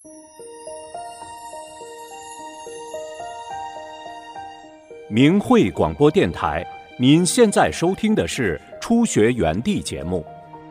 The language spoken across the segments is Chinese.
明慧广播电台，您现在收听的是初学园地节目。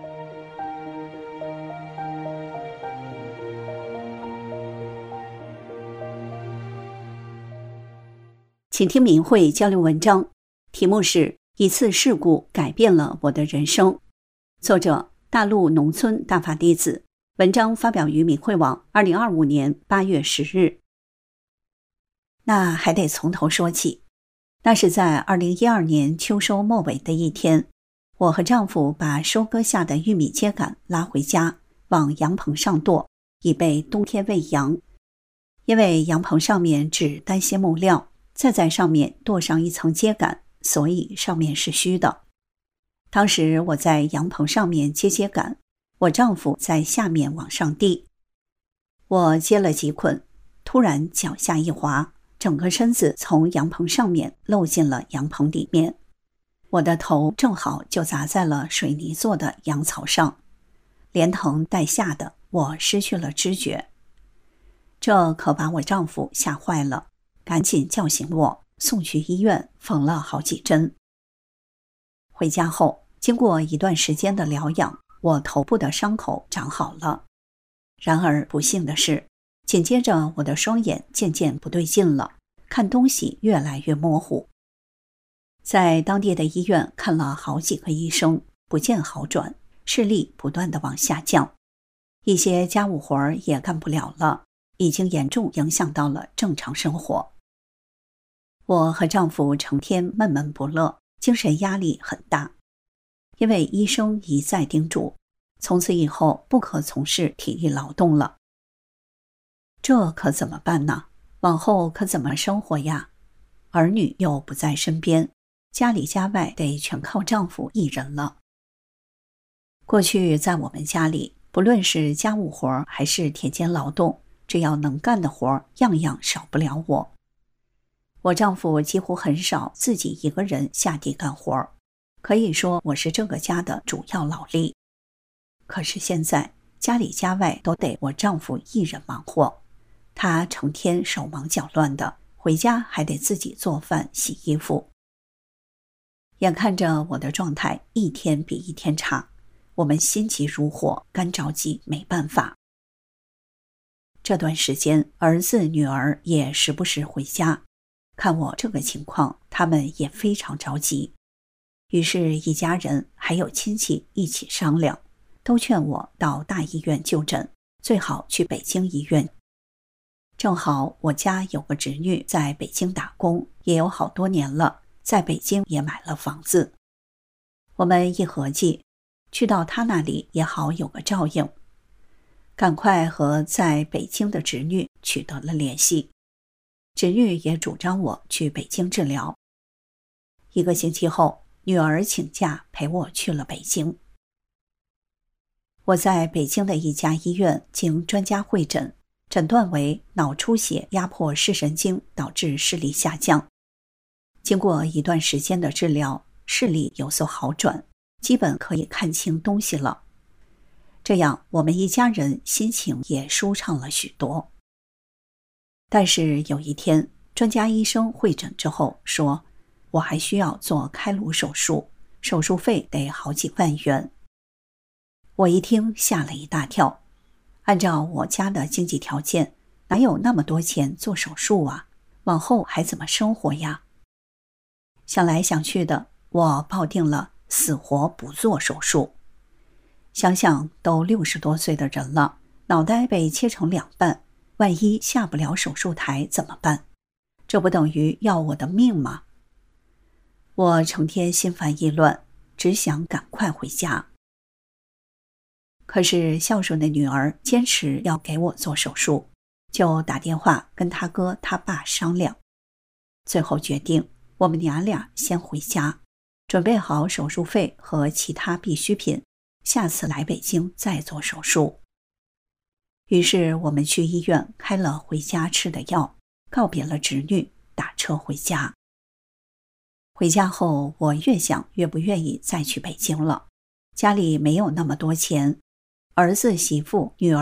请听明慧交流文章，题目是一次事故改变了我的人生，作者大陆农村大法弟子，文章发表于明慧网2025年8月10日。那还得从头说起。那是在2012年秋收末尾的一天，我和丈夫把收割下的玉米秸秆拉回家，往羊棚上垛，以备冬天喂羊。因为羊棚上面只担些木料，再在上面垛上一层秸秆，所以上面是虚的。当时我在羊棚上面接秸秆，我丈夫在下面往上递。我接了几捆，突然脚下一滑，整个身子从羊棚上面漏进了羊棚里面，我的头正好就砸在了水泥做的羊草上，连疼带吓的我失去了知觉。这可把我丈夫吓坏了，赶紧叫醒我，送去医院缝了好几针。回家后，经过一段时间的疗养，我头部的伤口长好了。然而不幸的是，紧接着我的双眼渐渐不对劲了，看东西越来越模糊。在当地的医院看了好几个医生，不见好转，视力不断地往下降，一些家务活也干不了了，已经严重影响到了正常生活。我和丈夫成天闷闷不乐，精神压力很大，因为医生一再叮嘱，从此以后不可从事体力劳动了。这可怎么办呢？往后可怎么生活呀？儿女又不在身边，家里家外得全靠丈夫一人了。过去在我们家里，不论是家务活还是田间劳动，只要能干的活，样样少不了我。我丈夫几乎很少自己一个人下地干活，可以说我是这个家的主要劳力。可是现在家里家外都得我丈夫一人忙活，他成天手忙脚乱的，回家还得自己做饭洗衣服。眼看着我的状态一天比一天差，我们心急如火，干着急没办法。这段时间儿子女儿也时不时回家，看我这个情况，他们也非常着急。于是一家人还有亲戚一起商量，都劝我到大医院就诊，最好去北京医院。正好我家有个侄女在北京打工，也有好多年了，在北京也买了房子。我们一合计，去到她那里也好有个照应，赶快和在北京的侄女取得了联系。侄女也主张我去北京治疗。1个星期后，女儿请假陪我去了北京。我在北京的一家医院经专家会诊，诊断为脑出血压迫视神经，导致视力下降。经过一段时间的治疗，视力有所好转，基本可以看清东西了。这样我们一家人心情也舒畅了许多。但是有一天，专家医生会诊之后说，我还需要做开颅手术，手术费得好几万元。我一听吓了一大跳，按照我家的经济条件，哪有那么多钱做手术啊？往后还怎么生活呀？想来想去的，我抱定了死活不做手术。想想都60多岁的人了，脑袋被切成2半，万一下不了手术台怎么办？这不等于要我的命吗？我成天心烦意乱，只想赶快回家。可是孝顺的女儿坚持要给我做手术，就打电话跟他哥他爸商量，最后决定我们娘俩先回家，准备好手术费和其他必需品，下次来北京再做手术。于是我们去医院开了回家吃的药，告别了侄女，打车回家。回家后，我越想越不愿意再去北京了，家里没有那么多钱，儿子媳妇女儿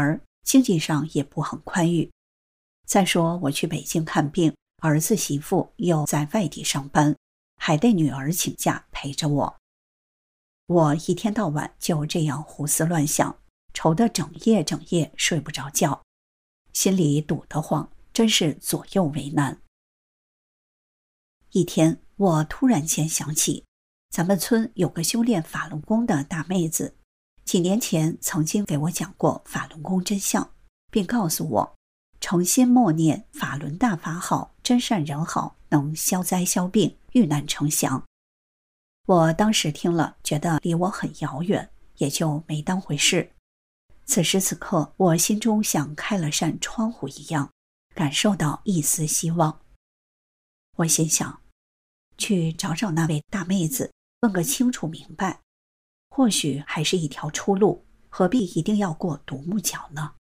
经济上也不很宽裕。再说我去北京看病，儿子媳妇又在外地上班，还得女儿请假陪着我。我一天到晚就这样胡思乱想，愁得整夜睡不着觉，心里堵得慌，真是左右为难。一天，我突然间想起，咱们村有个修炼法轮功的大妹子，几年前曾经给我讲过法轮功真相，并告诉我，诚心默念法轮大法好，真善人好，能消灾消病，遇难成祥。我当时听了，觉得离我很遥远，也就没当回事。此时此刻，我心中像开了扇窗户一样，感受到一丝希望。我心想，去找找那位大妹子，问个清楚明白，或许还是一条出路，何必一定要过独木桥呢？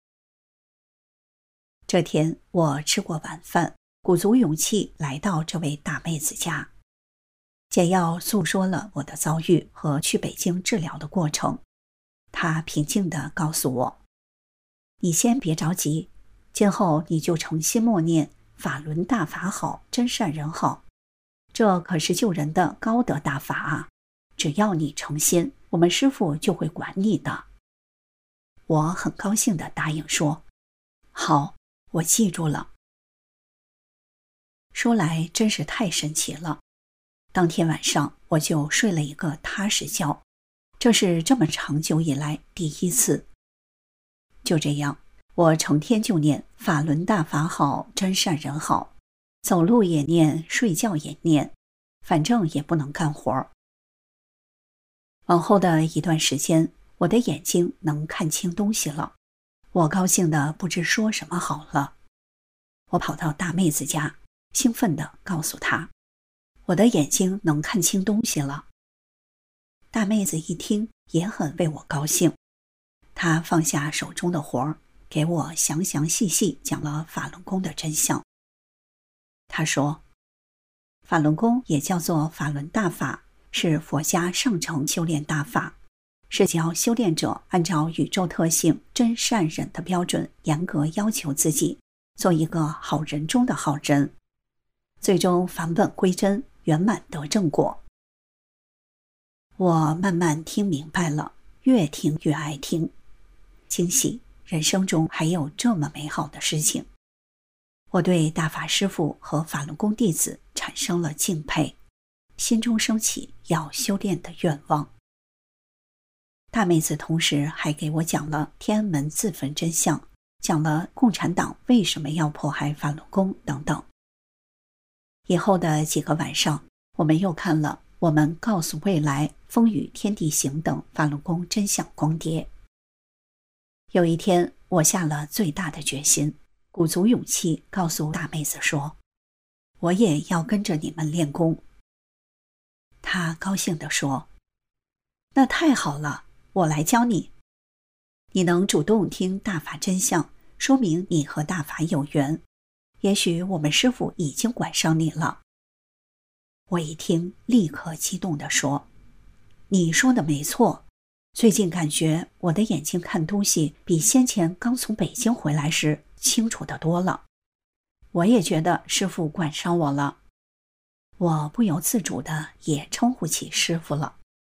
这天，我吃过晚饭，鼓足勇气来到这位大妹子家，简要诉说了我的遭遇和去北京治疗的过程。她平静地告诉我，你先别着急，今后你就诚心默念法轮大法好，真善人好，这可是救人的高德大法啊！只要你诚心，我们师父就会管你的。我很高兴地答应说，好，我记住了。说来真是太神奇了，当天晚上我就睡了一个踏实觉，这是这么长久以来第一次。就这样，我成天就念法轮大法好，真善人好，走路也念，睡觉也念，反正也不能干活。往后的一段时间，我的眼睛能看清东西了，我高兴得不知说什么好了。我跑到大妹子家，兴奋地告诉她，我的眼睛能看清东西了。大妹子一听也很为我高兴，她放下手中的活儿，给我详详细细讲了法轮功的真相。她说，法轮功也叫做法轮大法，是佛家上乘修炼大法，是教修炼者按照宇宙特性真善忍的标准，严格要求自己，做一个好人中的好人，最终返本归真，圆满得正果。我慢慢听明白了，越听越爱听，惊喜，人生中还有这么美好的事情。我对大法师父和法轮功弟子产生了敬佩，心中升起要修炼的愿望。大妹子同时还给我讲了天安门自焚真相，讲了共产党为什么要迫害法轮功等等。以后的几个晚上，我们又看了《我们告诉未来》《风雨天地行》等法轮功真相光碟。有一天，我下了最大的决心，鼓足勇气告诉大妹子说，我也要跟着你们练功。她高兴地说，那太好了，我来教你。你能主动听大法真相，说明你和大法有缘，也许我们师父已经管上你了。我一听，立刻激动地说，你说的没错，最近感觉我的眼睛看东西比先前刚从北京回来时清楚得多了。我也觉得师父管上我了，我不由自主的也称呼起师父了。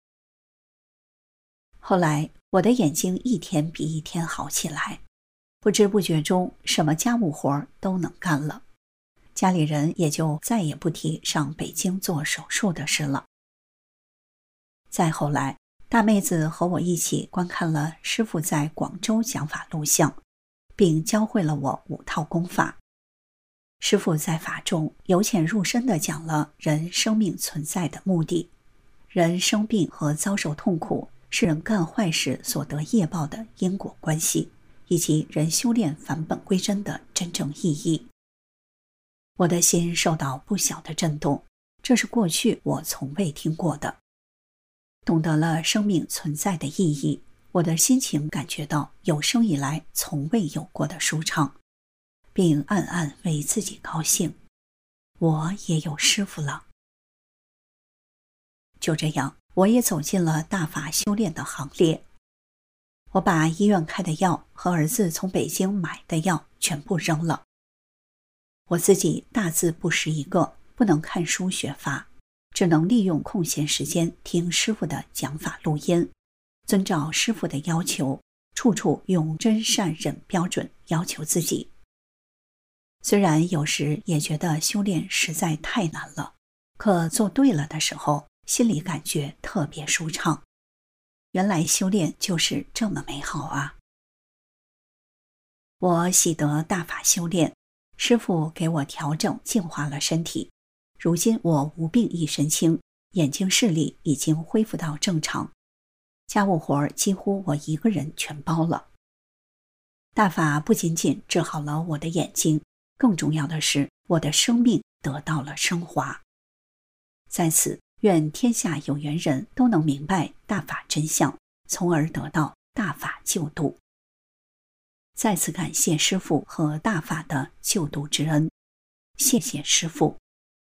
后来我的眼睛一天比一天好起来，不知不觉中什么家务活都能干了，家里人也就再也不提上北京做手术的事了。再后来，大妹子和我一起观看了师父在广州讲法录像，并教会了我5套功法。师父在法中由浅入深地讲了人生命存在的目的，人生病和遭受痛苦是人干坏事所得业报的因果关系，以及人修炼返本归真的真正意义。我的心受到不小的震动，这是过去我从未听过的。懂得了生命存在的意义，我的心情感觉到有生以来从未有过的舒畅，并暗暗为自己高兴，我也有师父了。就这样，我也走进了大法修炼的行列。 我把医院开的药和儿子从北京买的药全部扔了。我自己大字不识一个，不能看书学法，只能利用空闲时间听师父的讲法录音，遵照师父的要求，处处用真善忍标准要求自己。虽然有时也觉得修炼实在太难了，可做对了的时候，心里感觉特别舒畅。原来修炼就是这么美好啊！我喜得大法修炼，师父给我调整净化了身体，如今我无病一身轻，眼睛视力已经恢复到正常，家务活几乎我一个人全包了。大法不仅仅治好了我的眼睛，更重要的是我的生命得到了升华。在此，愿天下有缘人都能明白大法真相，从而得到大法救度。再次感谢师父和大法的救度之恩，谢谢师父。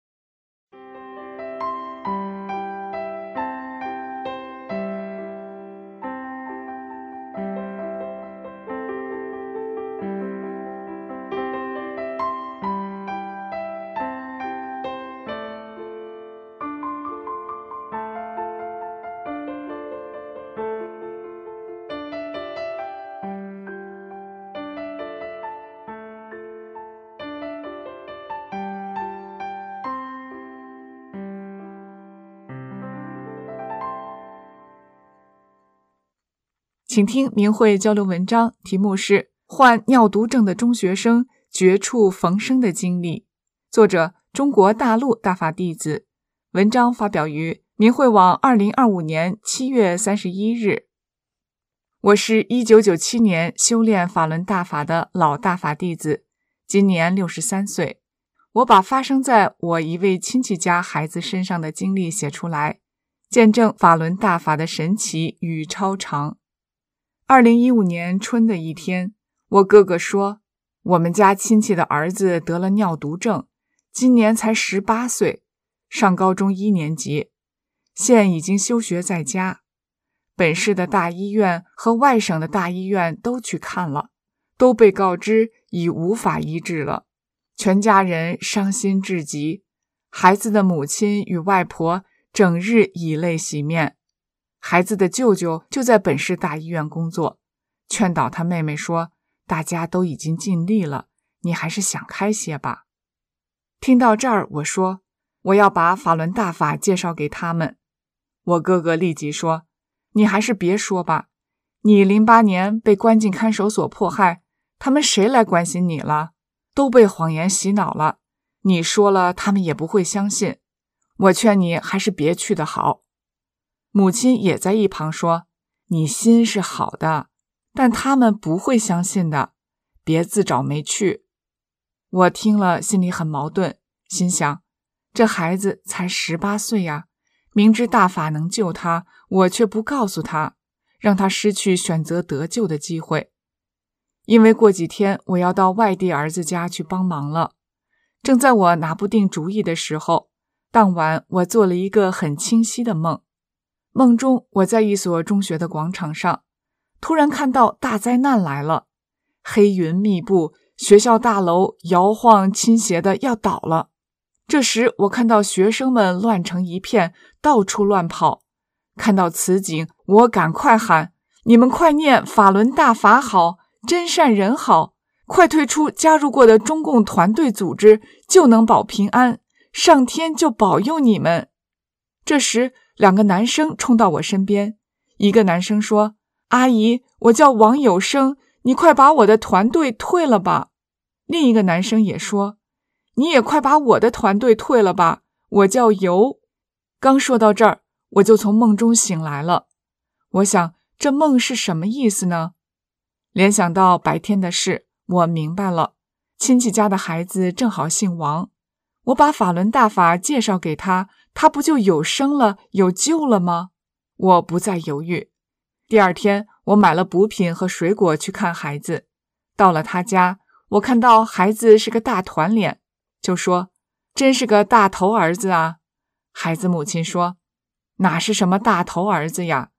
请听明慧交流文章，题目是患尿毒症的中学生绝处逢生的经历，作者中国大陆大法弟子，文章发表于明慧网2025年7月31日。我是1997年修炼法轮大法的老大法弟子，今年63岁。我把发生在我一位亲戚家孩子身上的经历写出来，见证法轮大法的神奇与超常。2015年春的一天，我哥哥说，我们家亲戚的儿子得了尿毒症，今年才18岁，上高中1年级，现已经休学在家。本市的大医院和外省的大医院都去看了，都被告知已无法医治了，全家人伤心至极，孩子的母亲与外婆整日以泪洗面。孩子的舅舅就在本市大医院工作，劝导他妹妹说，大家都已经尽力了，你还是想开些吧。听到这儿，我说，我要把法轮大法介绍给他们。我哥哥立即说，你还是别说吧，你08年被关进看守所迫害，他们谁来关心你了？都被谎言洗脑了，你说了他们也不会相信，我劝你还是别去的好。母亲也在一旁说，你心是好的，但他们不会相信的，别自找没趣。我听了心里很矛盾，心想，这孩子才18岁呀，明知大法能救他，我却不告诉他，让他失去选择得救的机会。因为过几天我要到外地儿子家去帮忙了，正在我拿不定主意的时候，当晚我做了一个很清晰的梦。梦中我在一所中学的广场上，突然看到大灾难来了，黑云密布，学校大楼摇晃倾斜的要倒了。这时我看到学生们乱成一片，到处乱跑。看到此景，我赶快喊，你们快念法轮大法好，真善人好，快退出加入过的中共团队组织，就能保平安，上天就保佑你们。这时2个男生冲到我身边，一个男生说，阿姨，我叫王有生，你快把我的团队退了吧。另一个男生也说，你也快把我的团队退了吧，我叫尤。刚说到这儿，我就从梦中醒来了。我想，这梦是什么意思呢？联想到白天的事，我明白了，亲戚家的孩子正好姓王，我把法轮大法介绍给他，他不就有生了，有救了吗？我不再犹豫。第二天，我买了补品和水果去看孩子。到了他家，我看到孩子是个大团脸，就说，真是个大头儿子啊。孩子母亲说，哪是什么大头儿子呀，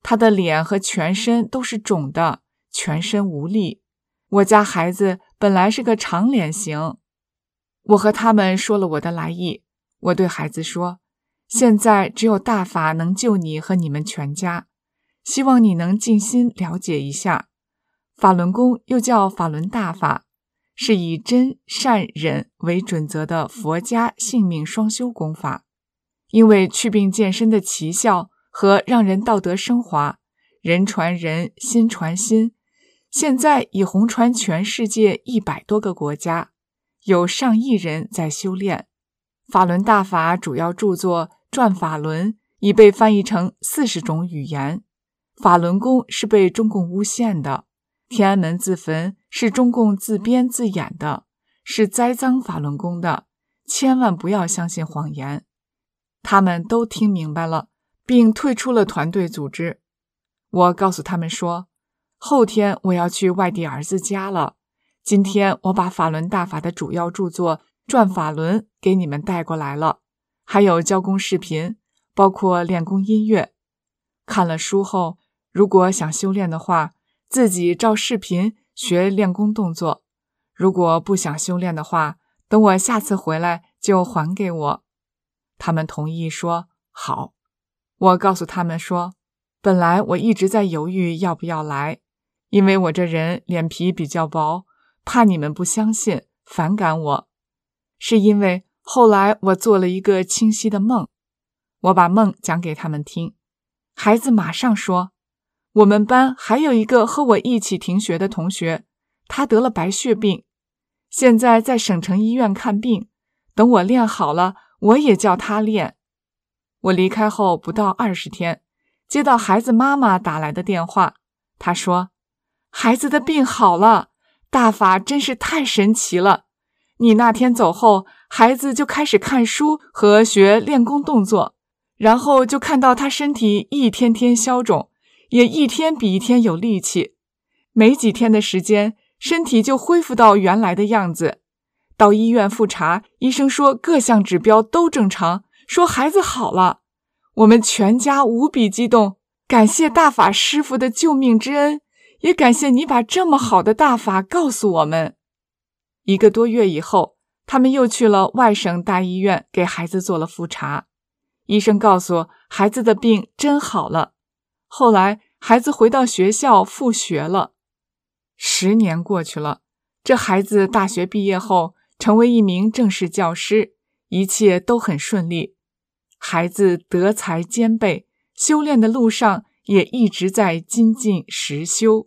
他的脸和全身都是肿的，全身无力。我家孩子本来是个长脸型。我和他们说了我的来意，我对孩子说，现在只有大法能救你和你们全家，希望你能静心了解一下。法轮功又叫法轮大法，是以真善忍为准则的佛家性命双修功法。因为祛病健身的奇效和让人道德升华，人传人，心传心，现在已红传全世界100多个国家，有上亿人在修炼。法轮大法主要著作《转法轮》已被翻译成40种语言。法轮功是被中共诬陷的，天安门自焚是中共自编自演的，是栽赃法轮功的，千万不要相信谎言。他们都听明白了，并退出了团队组织。我告诉他们说，后天我要去外地儿子家了，今天我把法轮大法的主要著作《转法轮》给你们带过来了，还有教功视频，包括练功音乐。看了书后，如果想修炼的话，自己照视频学练功动作，如果不想修炼的话，等我下次回来就还给我。他们同意说好。我告诉他们说，本来我一直在犹豫要不要来，因为我这人脸皮比较薄，怕你们不相信，反感我。是因为后来我做了一个清晰的梦，我把梦讲给他们听。孩子马上说，我们班还有一个和我一起停学的同学，他得了白血病，现在在省城医院看病，等我练好了，我也叫他练。我离开后不到20天，接到孩子妈妈打来的电话，她说，孩子的病好了，大法真是太神奇了。你那天走后，孩子就开始看书和学练功动作，然后就看到他身体一天天消肿，也一天比一天有力气，没几天的时间，身体就恢复到原来的样子。到医院复查，医生说各项指标都正常，说孩子好了。我们全家无比激动，感谢大法师父的救命之恩，也感谢你把这么好的大法告诉我们。1个多月以后，他们又去了外省大医院给孩子做了复查，医生告诉孩子的病真好了。后来孩子回到学校复学了。10年过去了，这孩子大学毕业后成为一名正式教师，一切都很顺利。孩子德才兼备，修炼的路上也一直在精进实修。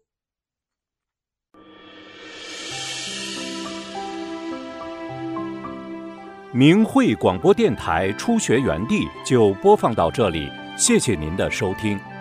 明慧广播电台初学园地就播放到这里，谢谢您的收听。